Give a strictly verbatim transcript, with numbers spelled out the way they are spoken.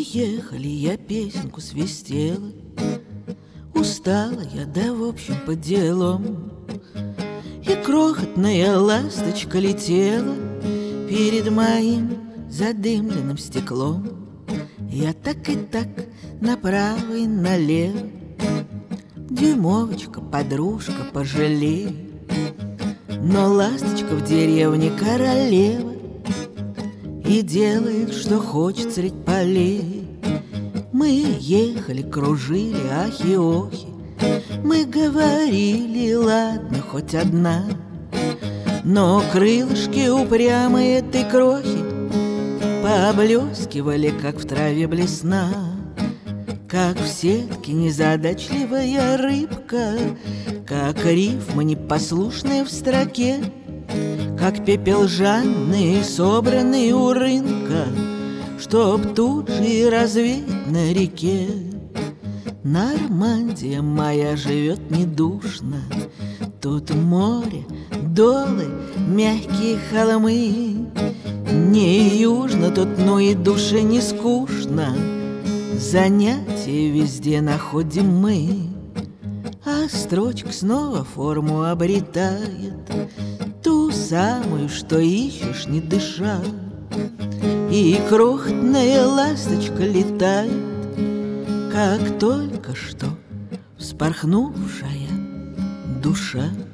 ехали, я песенку свистела. Устала я, да в общем по делам. И крохотная ласточка летела перед моим задымленным стеклом. Я так и так направо и налево. Дюймовочка, подружка, пожалей. Но ласточка в деревне королева и делает, что хочет средь полей. Мы ехали, кружили, ахи-охи. Мы говорили, ладно, хоть одна. Но крылышки упрямые этой крохи поблескивали, как в траве блесна. Как в сетке незадачливая рыбка, как рифма непослушная в строке, как пепел жадный, собранный у рынка, чтоб тут же и развеять на реке. Нормандия моя живет недушно. Тут море, долы, мягкие холмы. Не южно тут, но и душе не скучно. Занятия везде находим мы. А строчка снова форму обретает, ту самую, что ищешь, не дыша. И крохотная ласточка летает, как только что вспорхнувшая душа.